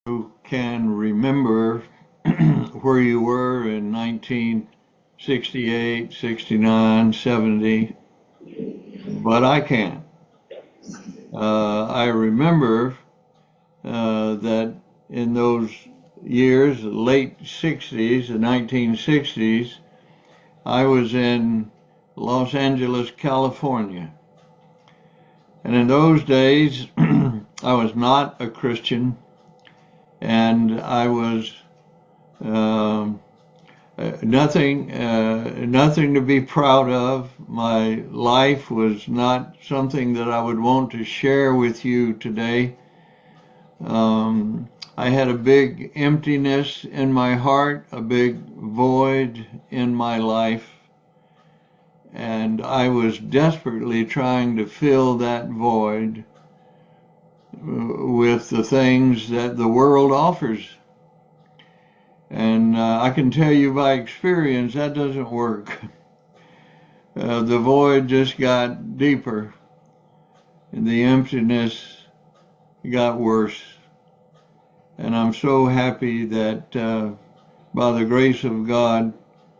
You can remember where you were in 1968, 69, 70, but I can't. I remember that in those years, the late 60s, the 1960s, I was in Los Angeles, California. And in those days, I was not a Christian, and I was um nothing to be proud of. My life was not something that I would want to share with you today. I had a big emptiness in my heart, a big void in my life, and I was desperately trying to fill that void with the things that the world offers. And I can tell you by experience that doesn't work. The void just got deeper and the emptiness got worse. And I'm so happy that by the grace of God,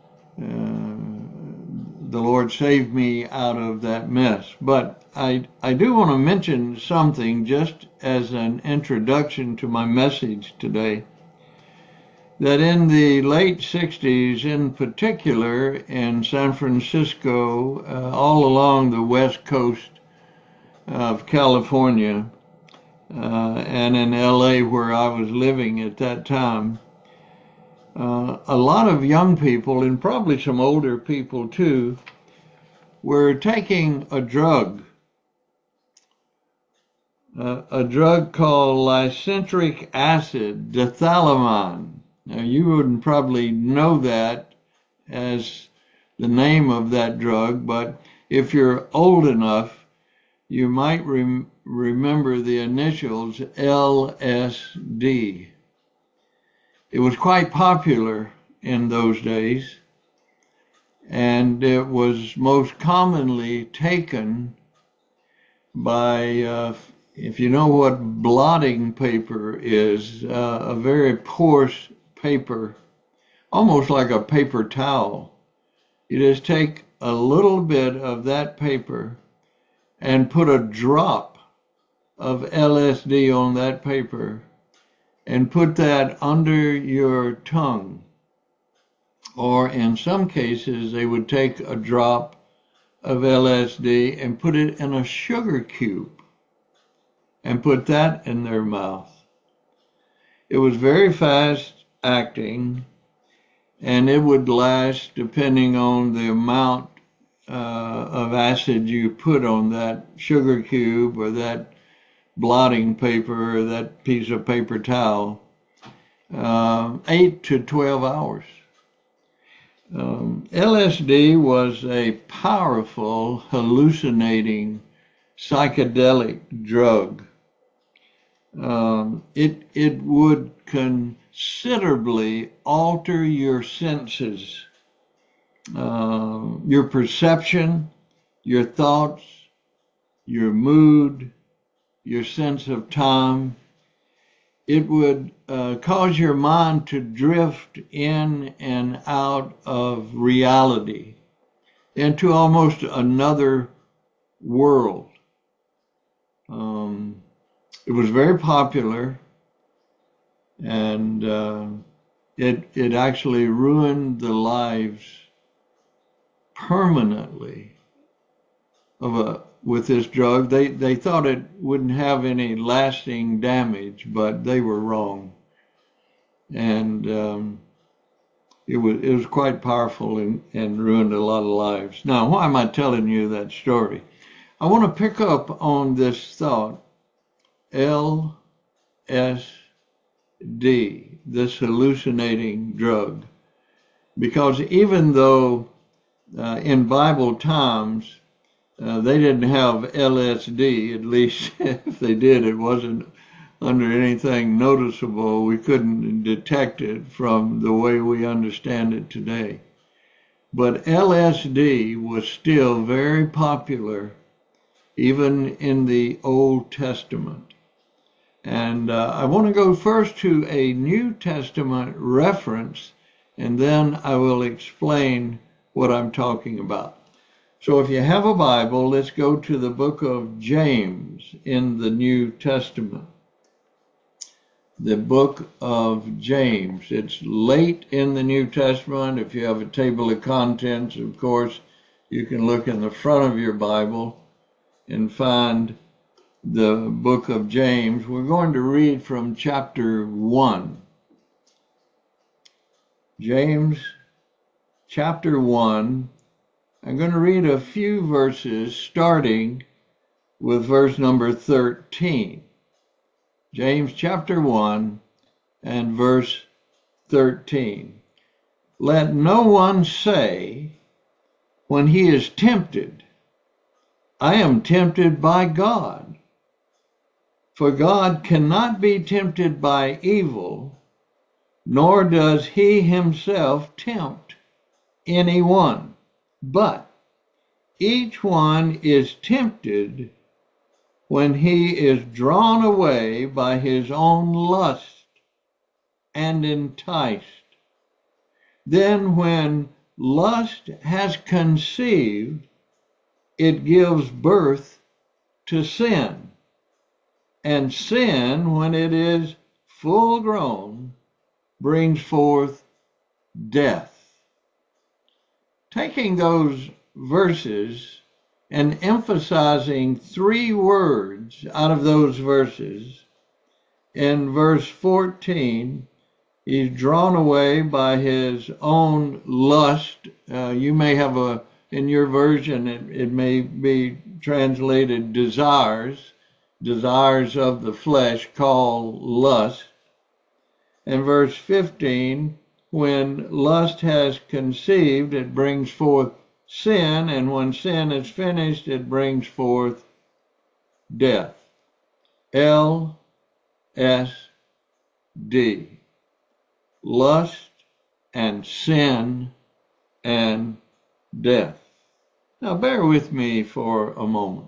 the Lord saved me out of that mess. But I do want to mention something just as an introduction to my message today. That in the late 60s, in particular in San Francisco, all along the west coast of California, and in LA where I was living at that time, a lot of young people, and probably some older people too, were taking a drug called lysergic acid, dithalamide. Now, you wouldn't probably know that as the name of that drug, but if you're old enough, you might remember the initials LSD. It was quite popular in those days, and it was most commonly taken by, if you know what blotting paper is, a very porous paper, almost like a paper towel. You just take a little bit of that paper and put a drop of LSD on that paper and put that under your tongue. Or in some cases, they would take a drop of LSD and put it in a sugar cube and put that in their mouth. It was very fast acting, and it would last depending on the amount of acid you put on that sugar cube or that blotting paper or that piece of paper towel, 8 to 12 hours. LSD was a powerful hallucinating psychedelic drug. It would considerably alter your senses, your perception, your thoughts, your mood, your sense of time. It would cause your mind to drift in and out of reality into almost another world. It was very popular, and it actually ruined the lives permanently with this drug. They thought it wouldn't have any lasting damage, but they were wrong, and it was quite powerful and ruined a lot of lives. Now, why am I telling you that story? I want to pick up on this thought, LSD, this hallucinating drug, because even though in Bible times they didn't have LSD, at least if they did, it wasn't under anything noticeable. We couldn't detect it from the way we understand it today. But LSD was still very popular even in the Old Testament. And I want to go first to a New Testament reference, and then I will explain what I'm talking about. So if you have a Bible, let's go to the book of James in the New Testament. The book of James. It's late in the New Testament. If you have a table of contents, of course, you can look in the front of your Bible and find the book of James. We're going to read from chapter 1. James chapter 1. I'm going to read a few verses starting with verse number 13. James chapter 1 and verse 13. Let no one say when he is tempted, I am tempted by God. For God cannot be tempted by evil, nor does he himself tempt anyone. But each one is tempted when he is drawn away by his own lust and enticed. Then when lust has conceived, it gives birth to sin. And sin, when it is full grown, brings forth death. Taking those verses and emphasizing 3 words out of those verses, in verse 14, he's drawn away by his own lust. You may have in your version, it may be translated desires of the flesh, called lust. In verse 15, when lust has conceived, it brings forth sin, and when sin is finished, it brings forth death. LSD. Lust and sin and death. Now bear with me for a moment.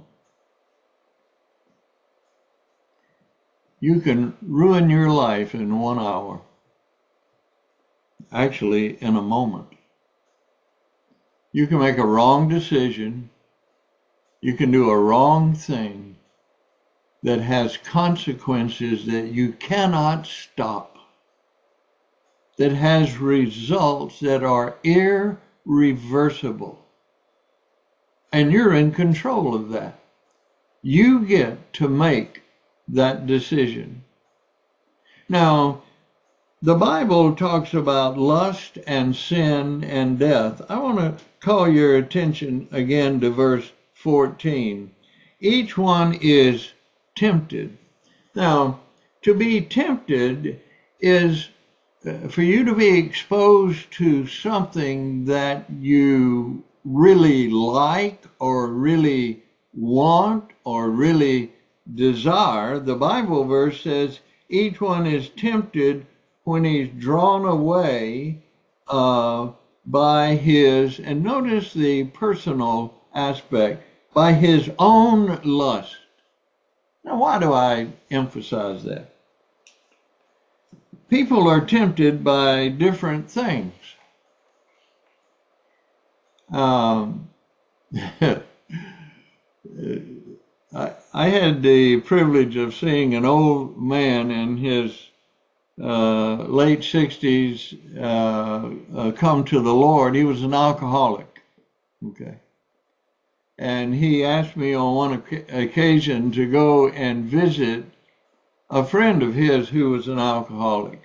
You can ruin your life in 1 hour. Actually, in a moment. You can make a wrong decision. You can do a wrong thing that has consequences that you cannot stop, that has results that are irreversible. And you're in control of that. You get to make that decision. Now, the Bible talks about lust and sin and death. I want to call your attention again to verse 14. Each one is tempted. Now, to be tempted is for you to be exposed to something that you really like or really want or really desire. The Bible verse says each one is tempted when he's drawn away by his, and notice the personal aspect, by his own lust. Now, why do I emphasize that? People are tempted by different things. I had the privilege of seeing an old man in his late 60s come to the Lord. He was an alcoholic. Okay. And he asked me on one occasion to go and visit a friend of his who was an alcoholic.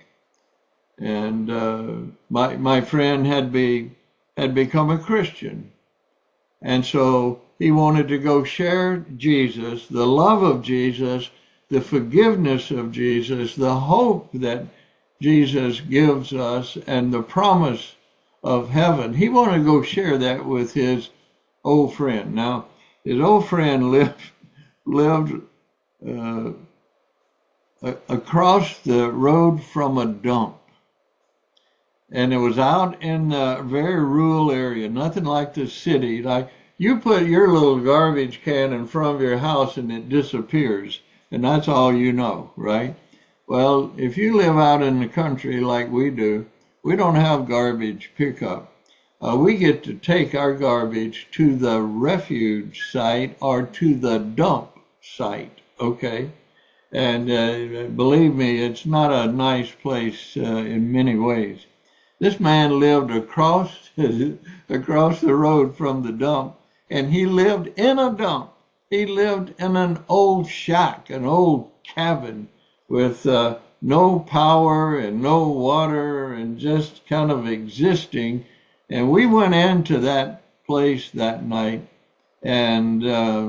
And my friend had become a Christian. And so he wanted to go share Jesus, the love of Jesus, the forgiveness of Jesus, the hope that Jesus gives us, and the promise of heaven. He wanted to go share that with his old friend. Now, his old friend lived across the road from a dump. And it was out in a very rural area, nothing like the city. Like you put your little garbage can in front of your house and it disappears. and that's all you know, right? Well, if you live out in the country like we do, we don't have garbage pickup. We get to take our garbage to the refuge site or to the dump site, okay? And believe me, it's not a nice place in many ways. This man lived across across the road from the dump, and he lived in a dump. He lived in an old shack, an old cabin with no power and no water and just kind of existing. And we went into that place that night, and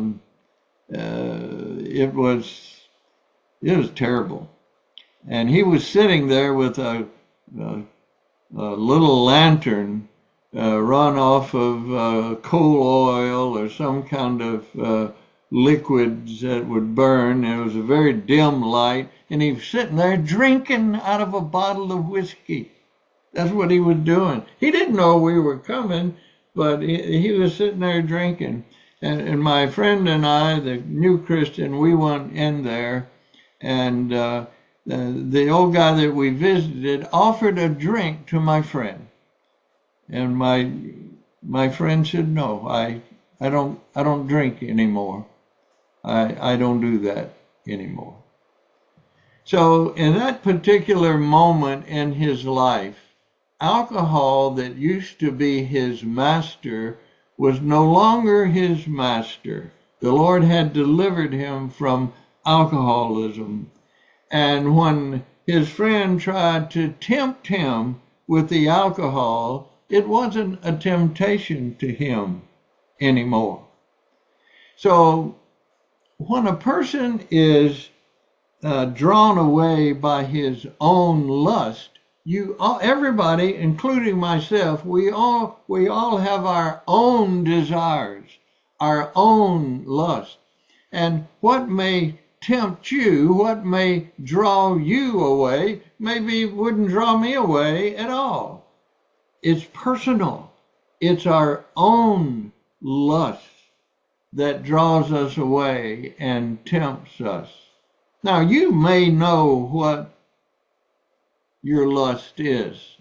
it was terrible. And he was sitting there with a little lantern run off of coal oil or some kind of liquids that would burn. It was a very dim light, and he was sitting there drinking out of a bottle of whiskey. That's what he was doing. He didn't know we were coming, but he was sitting there drinking. And my friend and I, the new Christian, we went in there, and the old guy that we visited offered a drink to my friend. And my friend said, "No, I don't drink anymore. I don't do that anymore." So in that particular moment in his life, alcohol that used to be his master was no longer his master. The Lord had delivered him from alcoholism. And when his friend tried to tempt him with the alcohol, it wasn't a temptation to him anymore. So when a person is drawn away by his own lust, everybody, including myself, we all have our own desires, our own lust. And what may tempt you, what may draw you away, maybe wouldn't draw me away at all. It's personal. It's our own lust that draws us away and tempts us. Now, you may know what your lust is.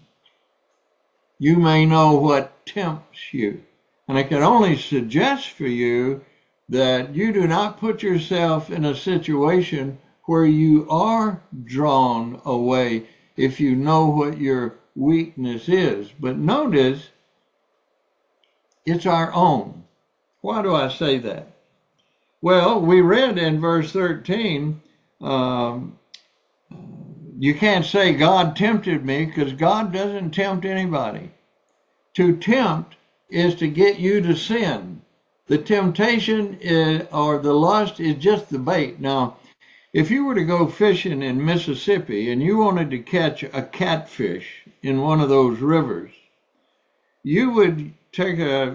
You may know what tempts you. And I can only suggest for you that you do not put yourself in a situation where you are drawn away if you know what your weakness is. But notice, it's our own. Why do I say that? Well, we read in verse 13, you can't say God tempted me, because God doesn't tempt anybody. To tempt is to get you to sin. The temptation or the lust is just the bait. Now, if you were to go fishing in Mississippi and you wanted to catch a catfish in one of those rivers, you would take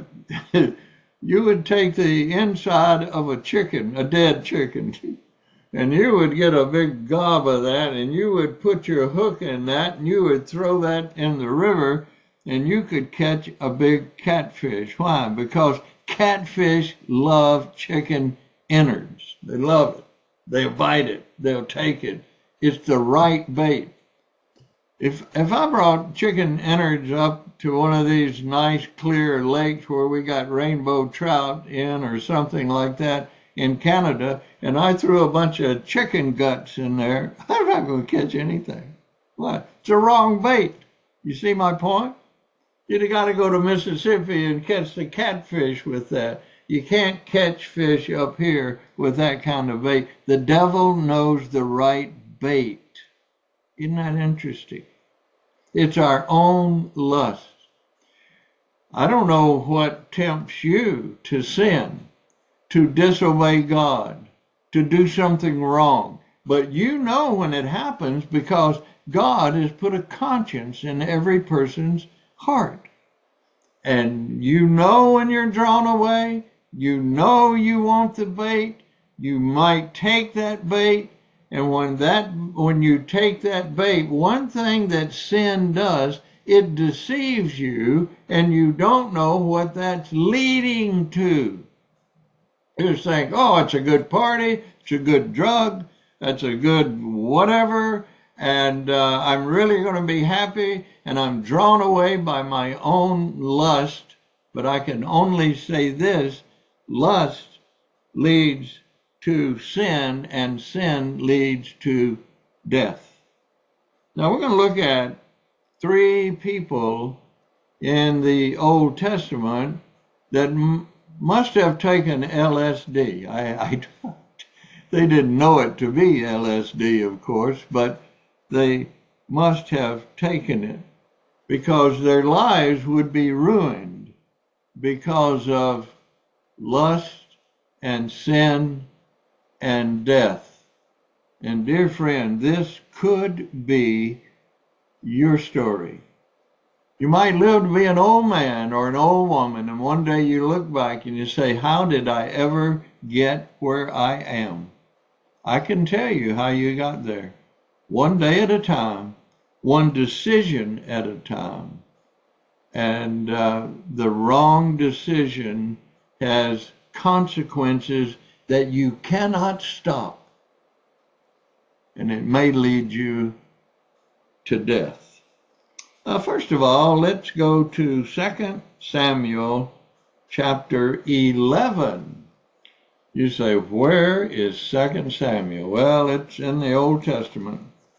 the inside of a chicken, a dead chicken, and you would get a big gob of that, and you would put your hook in that, and you would throw that in the river, and you could catch a big catfish. Why? Because catfish love chicken innards. They love it. They'll bite it. They'll take it. It's the right bait. If I brought chicken innards up to one of these nice clear lakes where we got rainbow trout in or something like that in Canada, and I threw a bunch of chicken guts in there, I'm not going to catch anything. What? It's the wrong bait. You see my point? You've got to go to Mississippi and catch the catfish with that. You can't catch fish up here with that kind of bait. The devil knows the right bait. Isn't that interesting? It's our own lust. I don't know what tempts you to sin, to disobey God, to do something wrong. But you know when it happens, because God has put a conscience in every person's heart. And you know when you're drawn away, you know you want the bait, you might take that bait, and when you take that bait, one thing that sin does, it deceives you, and you don't know what that's leading to. You just think, oh, it's a good party, it's a good drug, That's a good whatever. And I'm really going to be happy. And I'm drawn away by my own lust. But I can only say this: lust leads to sin, and sin leads to death. Now we're going to look at three people in the Old Testament that must have taken LSD. They didn't know it to be LSD, of course, but they must have taken it because their lives would be ruined because of lust and sin and death. And dear friend, this could be your story. You might live to be an old man or an old woman, and one day you look back and you say, how did I ever get where I am? I can tell you how you got there. One day at a time, one decision at a time. And the wrong decision has consequences that you cannot stop. And it may lead you to death. First of all, let's go to 2 Samuel chapter 11. You say, where is 2 Samuel? Well, it's in the Old Testament.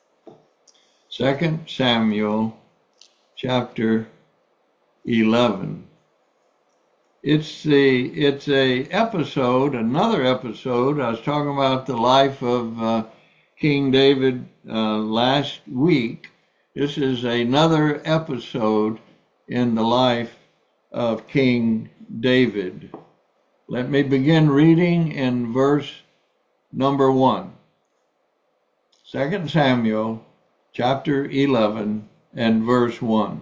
2 Samuel chapter 11. It's another episode. I was talking about the life of King David last week. This is another episode in the life of King David. Let me begin reading in verse number 1. 2 Samuel chapter 11 and verse 1.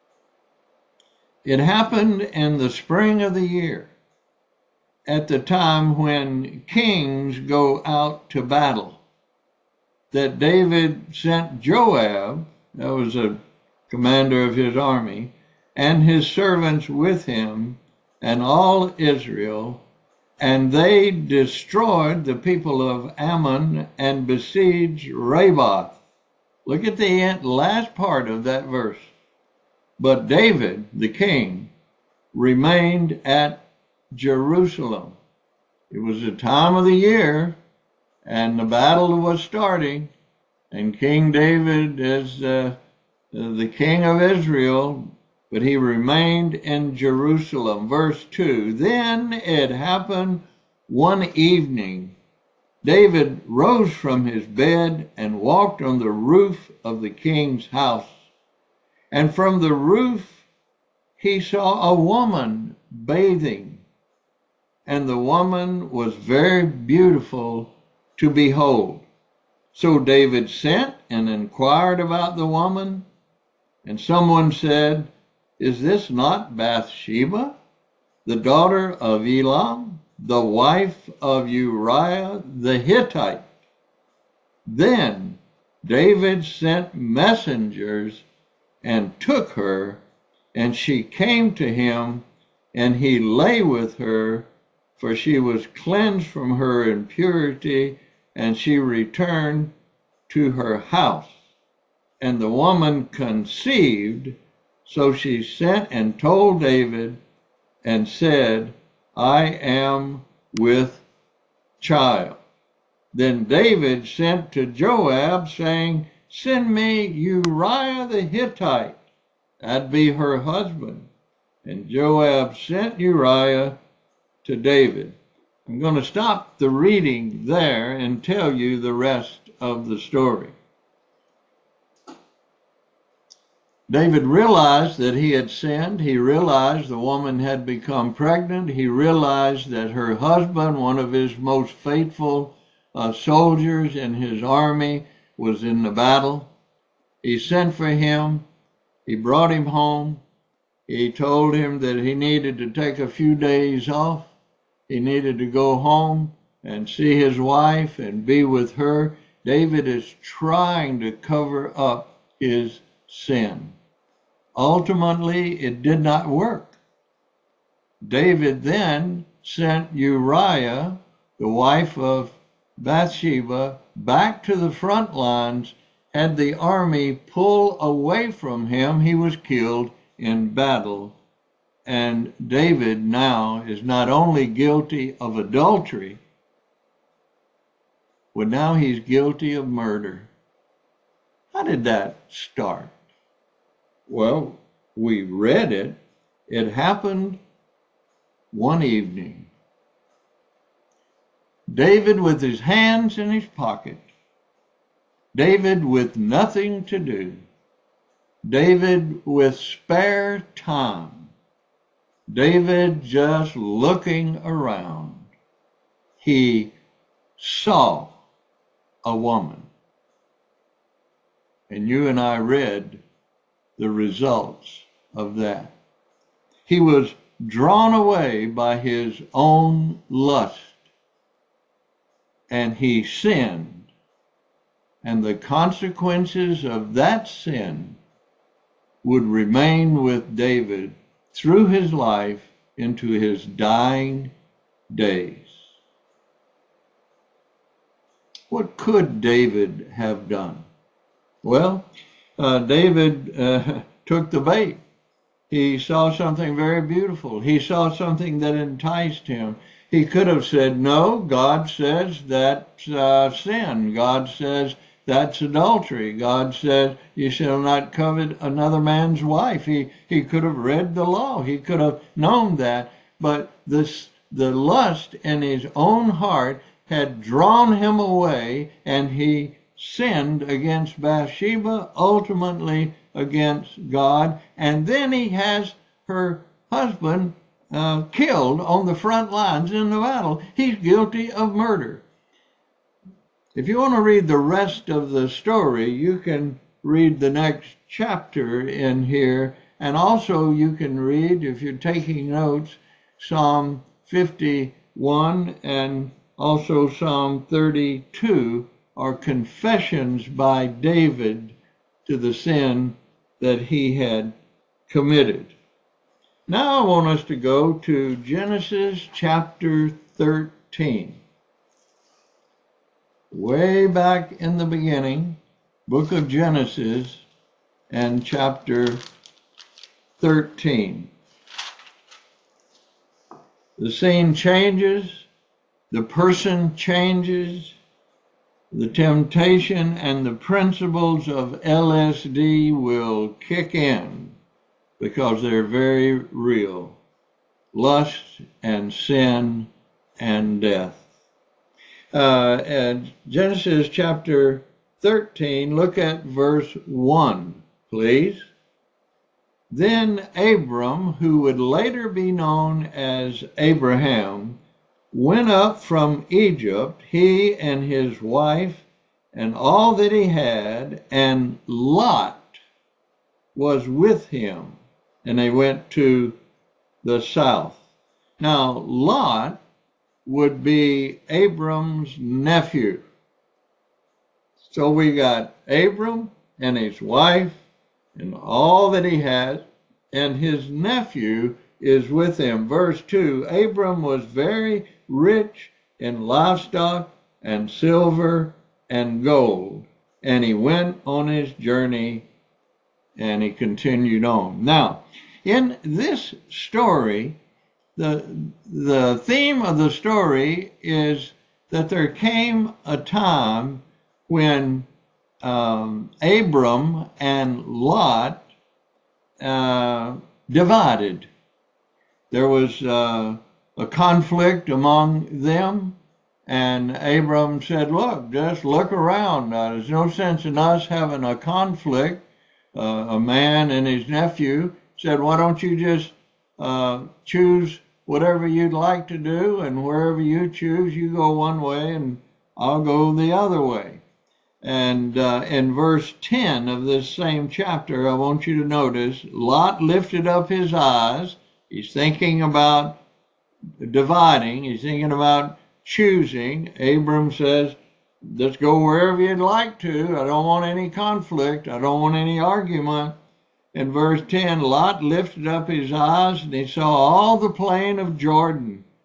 It happened in the spring of the year, at the time when kings go out to battle, that David sent Joab, that was a commander of his army, and his servants with him, and all Israel, and they destroyed the people of Ammon and besieged Rabbah. Look at the last part of that verse. But David, the king, remained at Jerusalem. It was the time of the year, and the battle was starting, and King David is the king of Israel, but he remained in Jerusalem. Verse 2, then it happened one evening, David rose from his bed and walked on the roof of the king's house. And from the roof he saw a woman bathing, and the woman was very beautiful to behold. So David sent and inquired about the woman, and someone said, is this not Bathsheba, the daughter of Elam, the wife of Uriah the Hittite? Then David sent messengers and took her, and she came to him, and he lay with her, for she was cleansed from her impurity, and she returned to her house. And the woman conceived, so she sent and told David and said, I am with child. Then David sent to Joab, saying, send me Uriah the Hittite. That'd be her husband. And Joab sent Uriah to David. I'm going to stop the reading there and tell you the rest of the story. David realized that he had sinned. He realized the woman had become pregnant. He realized that her husband, one of his most faithful soldiers in his army, was in the battle. He sent for him. He brought him home. He told him that he needed to take a few days off. He needed to go home and see his wife and be with her. David is trying to cover up his sin. Ultimately, it did not work. David then sent Uriah, the wife of Bathsheba back to the front lines. Had the army pull away from him, he was killed in battle. And David now is not only guilty of adultery, but now he's guilty of murder. How did that start? Well, we read it. It happened one evening. David with his hands in his pocket. David with nothing to do. David with spare time. David just looking around. He saw a woman. And you and I read the results of that. He was drawn away by his own lust, and he sinned. And the consequences of that sin would remain with David through his life into his dying days. What could David have done? Well, David took the bait. He saw something very beautiful. He saw something that enticed him. He could have said, no, God says that's sin. God says that's adultery. God says you shall not covet another man's wife. He could have read the law. He could have known that. But the lust in his own heart had drawn him away, and he sinned against Bathsheba, ultimately against God, and then he has her husband killed on the front lines in the battle. He's guilty of murder. If you want to read the rest of the story, you can read the next chapter in here, and also you can read, if you're taking notes, Psalm 51 and also Psalm 32 are confessions by David to the sin that he had committed. Now I want us to go to Genesis chapter 13. Way back in the beginning, book of Genesis and chapter 13. The scene changes, the person changes, the temptation and the principles of LSD will kick in because they're very real. Lust and sin and death. And Genesis chapter 13, look at verse 1, please. Then Abram, who would later be known as Abraham, went up from Egypt, he and his wife and all that he had, and Lot was with him, and they went to the south. Now, Lot would be Abram's nephew. So we got Abram and his wife and all that he had, and his nephew is with him. Verse 2, Abram was very rich in livestock and silver and gold, and he went on his journey and he continued on. Now, in this story, the theme of the story is that there came a time when Abram and Lot divided. There was a conflict among them, and Abram said, look, just look around. There's no sense in us having a conflict. A man and his nephew said, why don't you just choose whatever you'd like to do, and wherever you choose, you go one way and I'll go the other way. And in verse 10 of this same chapter, I want you to notice, Lot lifted up his eyes. He's thinking about dividing. He's thinking about choosing. Abram says, let's go wherever you'd like to. I don't want any conflict. I don't want any argument. In verse 10, Lot lifted up his eyes, and he saw all the plain of Jordan,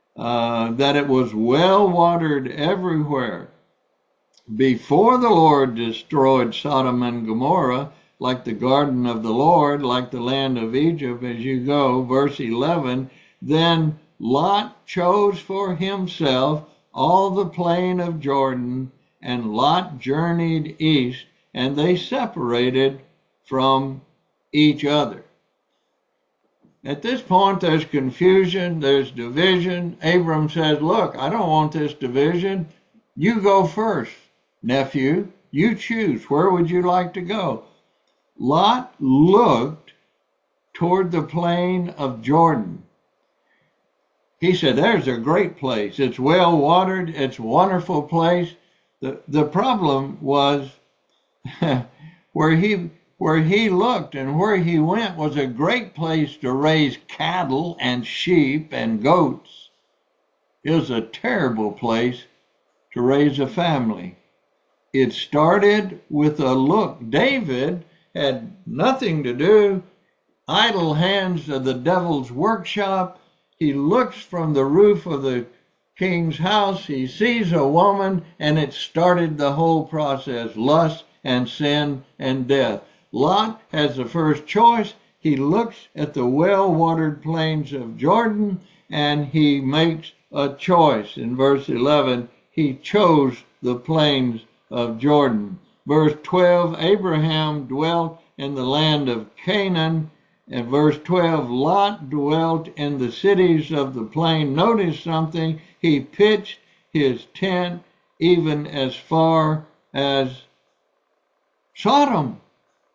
that it was well watered everywhere. Before the Lord destroyed Sodom and Gomorrah, like the garden of the Lord, like the land of Egypt, as you go, verse 11, then Lot chose for himself all the plain of Jordan, and Lot journeyed east, and they separated from each other. At this point, there's confusion, there's division. Abram says, look, I don't want this division. You go first, nephew. You choose. Where would you like to go? Lot looked toward the plain of Jordan. He said, there's a great place. It's well watered. It's a wonderful place. The problem was where he looked and where he went was a great place to raise cattle and sheep and goats. It was a terrible place to raise a family. It started with a look. David had nothing to do, idle hands of the devil's workshop. He looks from the roof of the king's house. He sees a woman, and it started the whole process, lust and sin and death. Lot has the first choice. He looks at the well-watered plains of Jordan, and he makes a choice. In verse 11, he chose the plains of Jordan. Verse 12, Abraham dwelt in the land of Canaan. And verse 12, Lot dwelt in the cities of the plain. Notice something. He pitched his tent even as far as Sodom.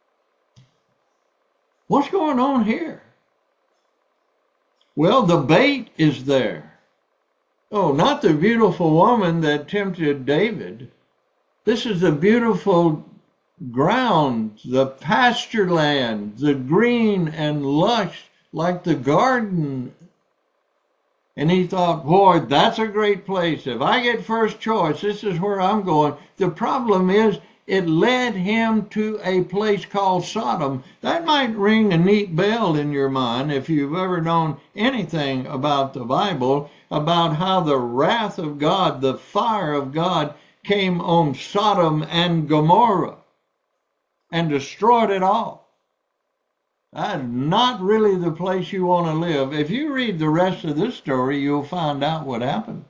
What's going on here? Well, the bait is there. Oh, not the beautiful woman that tempted David. This is the beautiful ground, the pasture land, the green and lush like the garden. And he thought, boy, that's a great place. If I get first choice, this is where I'm going. The problem is it led him to a place called Sodom. That might ring a neat bell in your mind if you've ever known anything about the Bible, about how the wrath of God, the fire of God, came on Sodom and Gomorrah and destroyed it all. That's not really the place you want to live. If you read the rest of this story, you'll find out what happened.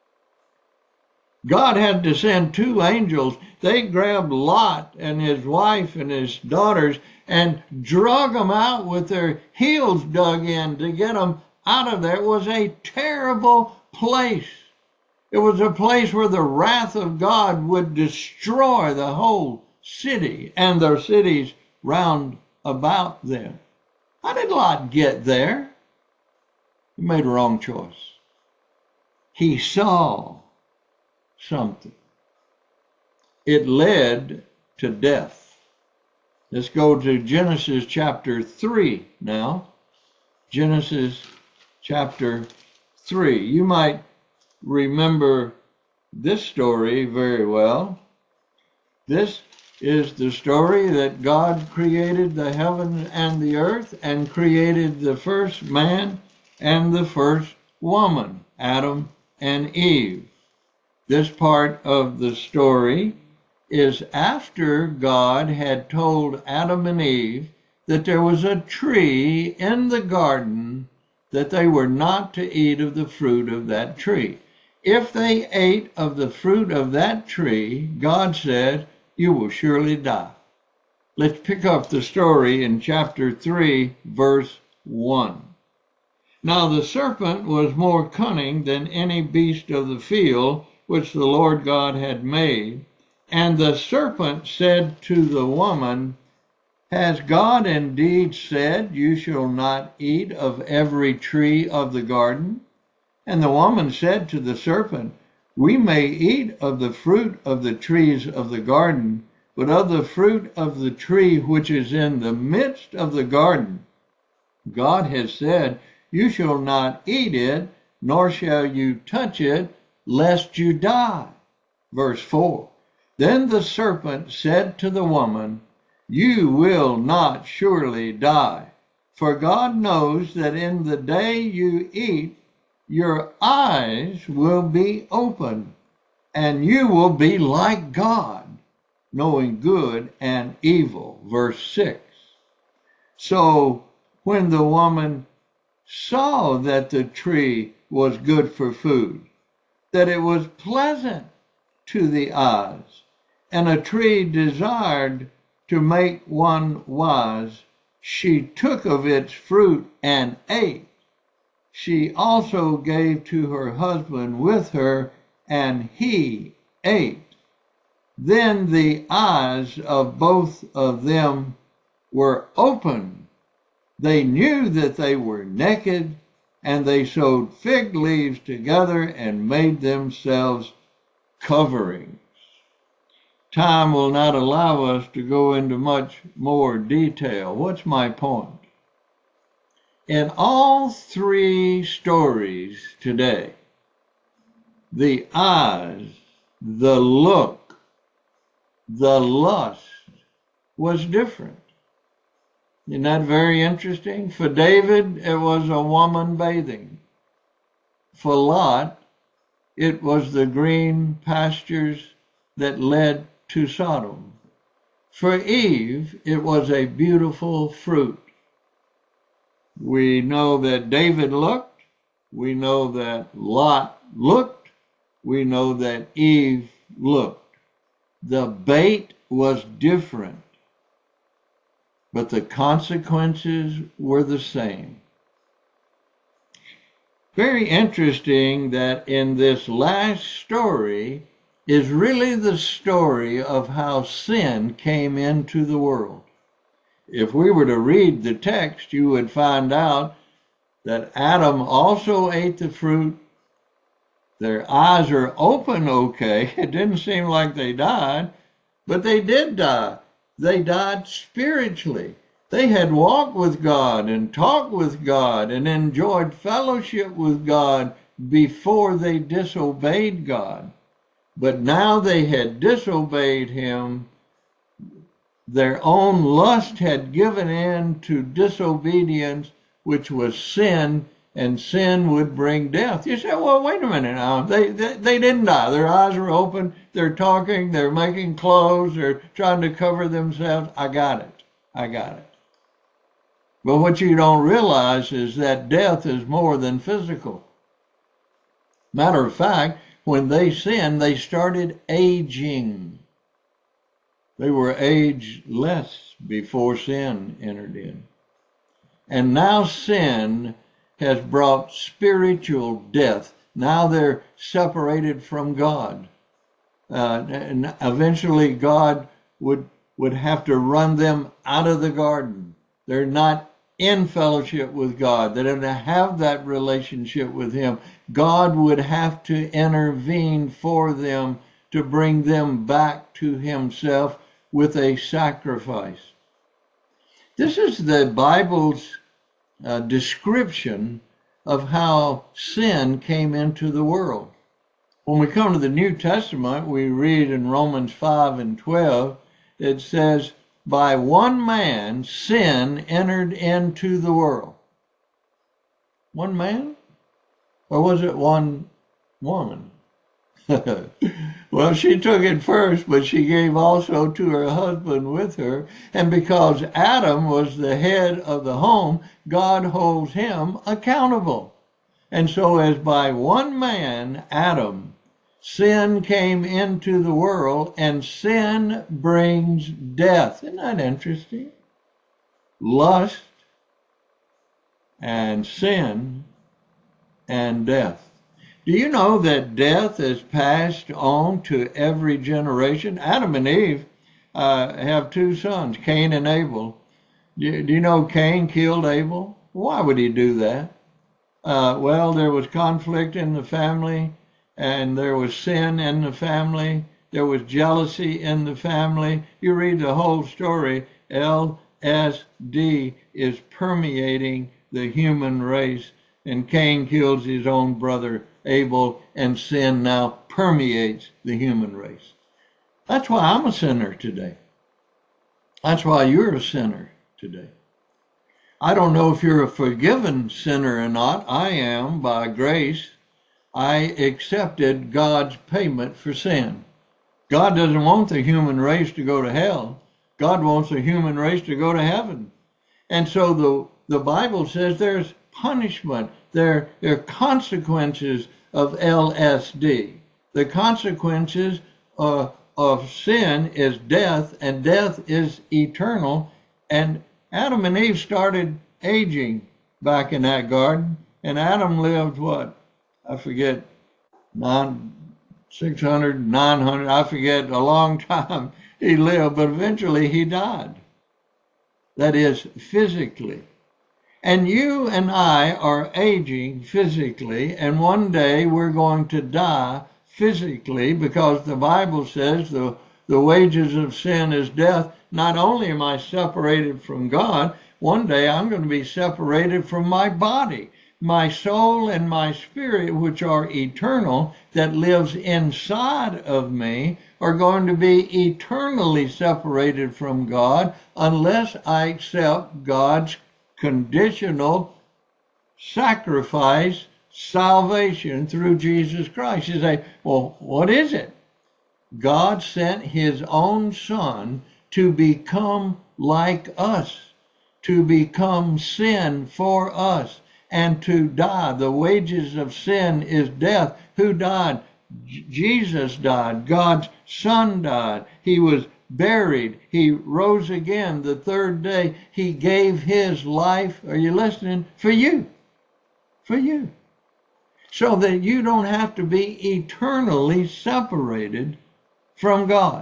God had to send two angels. They grabbed Lot and his wife and his daughters and drug them out with their heels dug in to get them out of there. It was a terrible place. It was a place where the wrath of God would destroy the whole city and their cities round about them. How did Lot get there? He made a wrong choice. He saw something. It led to death. Let's go to Genesis chapter 3 now. Genesis chapter 3. You might remember this story very well. This is the story that God created the heaven and the earth and created the first man and the first woman, Adam and Eve. This part of the story is after God had told Adam and Eve that there was a tree in the garden that they were not to eat of the fruit of that tree. If they ate of the fruit of that tree, God said, you will surely die. Let's pick up the story in chapter 3, verse 1. Now the serpent was more cunning than any beast of the field which the Lord God had made. And the serpent said to the woman, has God indeed said, you shall not eat of every tree of the garden? And the woman said to the serpent, we may eat of the fruit of the trees of the garden, but of the fruit of the tree which is in the midst of the garden, God has said, you shall not eat it, nor shall you touch it, lest you die. Verse 4. Then the serpent said to the woman, you will not surely die, for God knows that in the day you eat your eyes will be open, and you will be like God, knowing good and evil. Verse 6. So when the woman saw that the tree was good for food, that it was pleasant to the eyes, and a tree desired to make one wise, she took of its fruit and ate. She also gave to her husband with her, and he ate. Then the eyes of both of them were opened. They knew that they were naked, and they sewed fig leaves together and made themselves coverings. Time will not allow us to go into much more detail. What's my point? In all three stories today, the eyes, the look, the lust was different. Isn't that very interesting? For David, it was a woman bathing. For Lot, it was the green pastures that led to Sodom. For Eve, it was a beautiful fruit. We know that David looked. We know that Lot looked. We know that Eve looked. The bait was different, but the consequences were the same. Very interesting that in this last story is really the story of how sin came into the world. If we were to read the text, you would find out that Adam also ate the fruit. Their eyes are open, okay. It didn't seem like they died, but they did die. They died spiritually. They had walked with God and talked with God and enjoyed fellowship with God before they disobeyed God. But now they had disobeyed him. Their own lust had given in to disobedience, which was sin, and sin would bring death. You say, well, wait a minute now. They didn't die. Their eyes are open. They're talking. They're making clothes. They're trying to cover themselves. I got it. But what you don't realize is that death is more than physical. Matter of fact, when they sinned, they started aging. They were ageless before sin entered in. And now sin has brought spiritual death. Now they're separated from God. And eventually God would have to run them out of the garden. They're not in fellowship with God. They don't have that relationship with him. God would have to intervene for them to bring them back to himself with a sacrifice. This is the Bible's description of how sin came into the world. When we come to the New Testament, we read in Romans 5 and 12, it says, by one man sin entered into the world. One man? Or was it one woman? Well, she took it first, but she gave also to her husband with her. And because Adam was the head of the home, God holds him accountable. And so as by one man, Adam, sin came into the world, and sin brings death. Isn't that interesting? Lust and sin and death. Do you know that death is passed on to every generation? Adam and Eve have two sons, Cain and Abel. Do you know Cain killed Abel? Why would he do that? Well, there was conflict in the family, and there was sin in the family. There was jealousy in the family. You read the whole story, LSD is permeating the human race, and Cain kills his own brother Abel, and sin now permeates the human race. That's why I'm a sinner today. That's why you're a sinner today. I don't know if you're a forgiven sinner or not. I am by grace. I accepted God's payment for sin. God doesn't want the human race to go to hell. God wants the human race to go to heaven. And so the Bible says there's punishment. There are consequences of LSD. The consequences of sin is death, and death is eternal. And Adam and Eve started aging back in that garden, and Adam lived what? I forget, 600, 900, I forget, a long time he lived, but eventually he died. That is, physically. And you and I are aging physically, and one day we're going to die physically, because the Bible says the wages of sin is death. Not only am I separated from God, one day I'm going to be separated from my body. My soul and my spirit, which are eternal, that lives inside of me, are going to be eternally separated from God unless I accept God's conditional sacrifice, salvation through Jesus Christ. You say, well, what is it? God sent his own Son to become like us, to become sin for us, and to die. The wages of sin is death. Who died? Jesus died. God's Son died. He was buried. He rose again the third day. He gave his life, are you listening? For you. For you. So that you don't have to be eternally separated from God.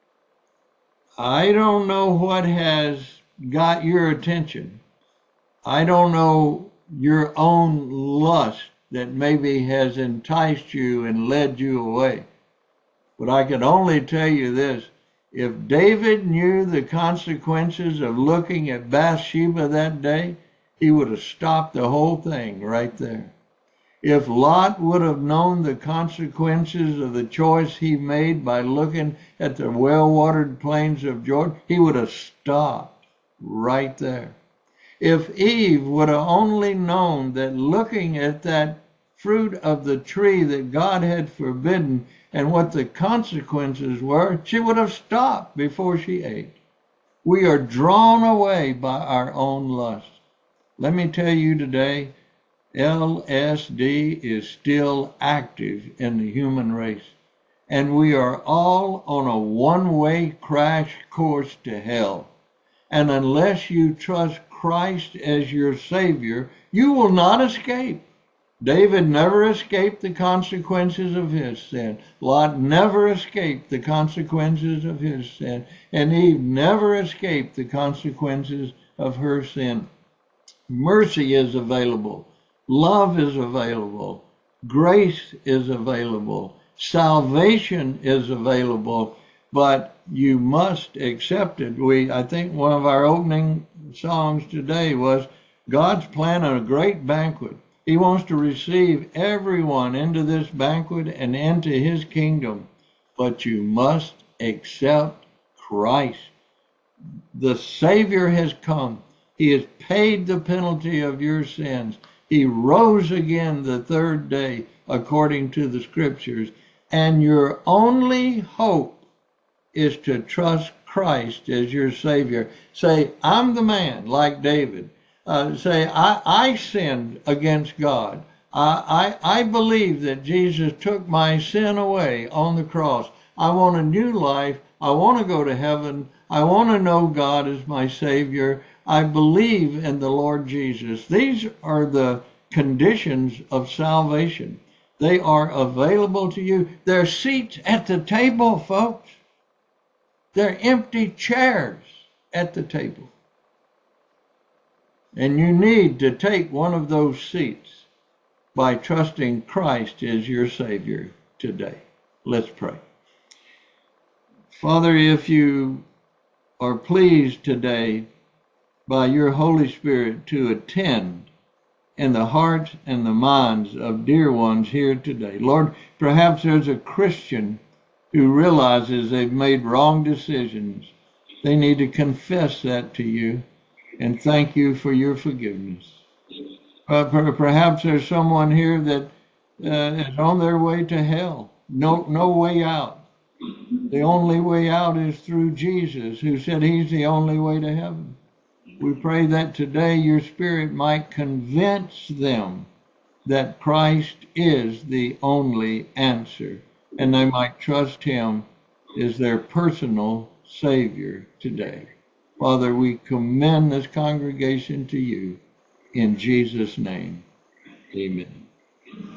I don't know what has got your attention. I don't know your own lust that maybe has enticed you and led you away. But I can only tell you this. If David knew the consequences of looking at Bathsheba that day, he would have stopped the whole thing right there. If Lot would have known the consequences of the choice he made by looking at the well-watered plains of Jordan, he would have stopped right there. If Eve would have only known that looking at that fruit of the tree that God had forbidden and what the consequences were, she would have stopped before she ate. We are drawn away by our own lust. Let me tell you today, LSD is still active in the human race, and we are all on a one-way crash course to hell. And unless you trust Christ as your Savior, you will not escape. David never escaped the consequences of his sin. Lot never escaped the consequences of his sin. And Eve never escaped the consequences of her sin. Mercy is available. Love is available. Grace is available. Salvation is available. But you must accept it. I think one of our opening songs today was God's planning a great banquet. He wants to receive everyone into this banquet and into his kingdom. But you must accept Christ. The Savior has come. He has paid the penalty of your sins. He rose again the third day according to the Scriptures. And your only hope is to trust Christ as your Savior. Say, I'm the man, like David. Say, I sinned against God. I believe that Jesus took my sin away on the cross. I want a new life. I want to go to heaven. I want to know God as my Savior. I believe in the Lord Jesus. These are the conditions of salvation. They are available to you. There are seats at the table, folks. They're empty chairs at the table. And you need to take one of those seats by trusting Christ as your Savior today. Let's pray. Father, if you are pleased today by your Holy Spirit to attend in the hearts and the minds of dear ones here today, Lord, perhaps there's a Christian who realizes they've made wrong decisions. They need to confess that to you. and thank you for your forgiveness. Perhaps there's someone here that is on their way to hell. No way out. The only way out is through Jesus, who said he's the only way to heaven. We pray that today your Spirit might convince them that Christ is the only answer, and they might trust him as their personal Savior today. Father, we commend this congregation to you in Jesus' name. Amen.